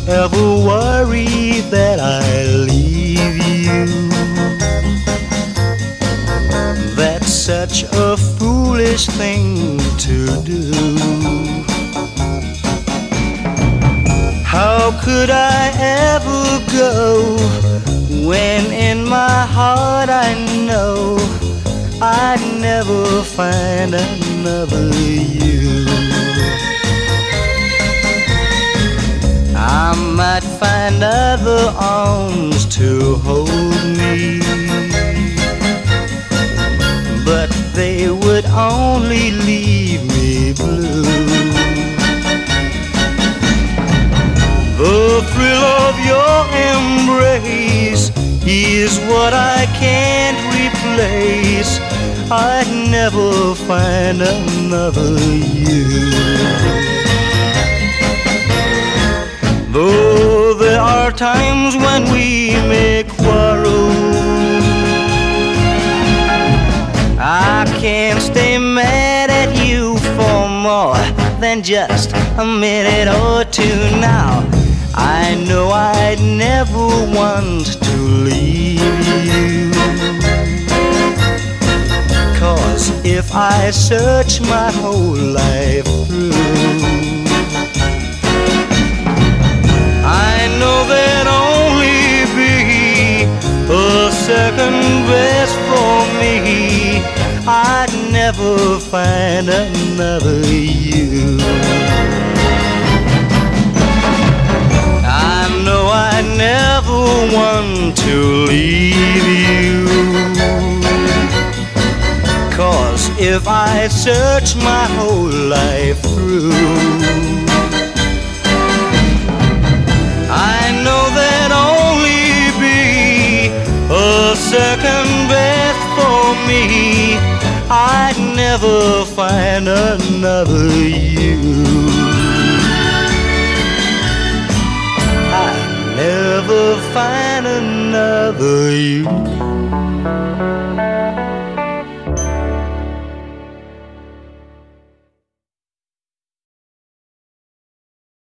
ever worry that I leave you. That's such a foolish thing to do. How could I ever go when in my heart I know I'd never find another you? I might find other arms to hold me, but they would only leave me blue. The thrill of your embrace is what I can't replace. I'd never find another you. Though there are times when we may quarrel, I can't stay mad at you for more than just a minute or two now. I know I'd never want to leave you, 'cause if I search my whole life through, I know there'd only be a second best for me. I'd never find another you. I know I'd never want to leave you, 'cause if I search my whole life through, I know there'd only be a second best for me. I'd never find another you. I'd never find another you.